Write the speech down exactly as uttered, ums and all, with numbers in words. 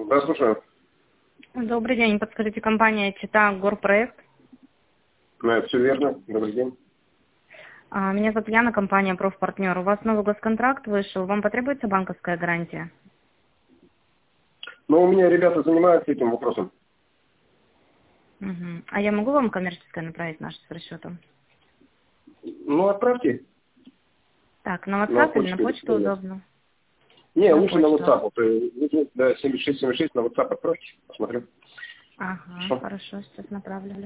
Да, слушаю. Добрый день. Подскажите, компания Чита Горпроект. Да, все верно. Добрый день. А, Меня зовут Яна, компания Профпартнер. У вас новый госконтракт вышел. Вам потребуется банковская гарантия? Ну, у меня ребята занимаются этим вопросом. Угу. А я могу вам коммерческое направить наш с расчетом? Ну, отправьте. Так, на На WhatsApp или на почту. почту удобно? Не, На лучше на почту. WhatsApp. Вот, э, Да, семьдесят шесть семьдесят шесть на WhatsApp отправьте. Посмотрю. Ага, Хорошо. хорошо, сейчас направлю.